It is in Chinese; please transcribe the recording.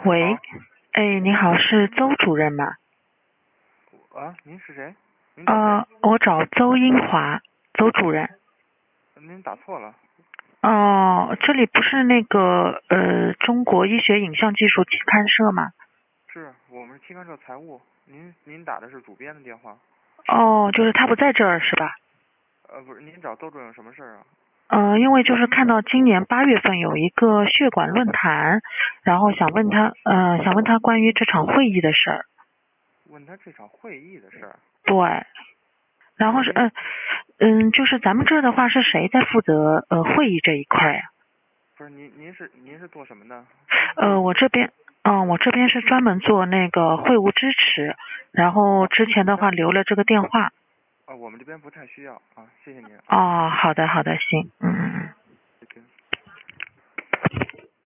喂，哎，你好，是邹主任吗？ 您是谁？您找谁？ 我找邹英华，邹主任。 您打错了。 哦，这里不是那个中国医学影像技术期刊社吗？ 是我们是期刊社财务，您打的是主编的电话。 哦，就是他不在这儿是吧？ 不是，您找邹主任有什么事儿啊？ 因为就是看到今年8月份有一个血管论坛，然后想问他关于这场会议的事儿。 问他这场会议的事儿。 对，然后是就是咱们这儿的话是谁在负责会议这一块呀？ 不是，您是做什么的？ 我这边是专门做那个会务支持，然后之前的话留了这个电话。 我们这边不太需要啊，谢谢您啊。 哦，好的，好的，行，嗯嗯嗯。 再见。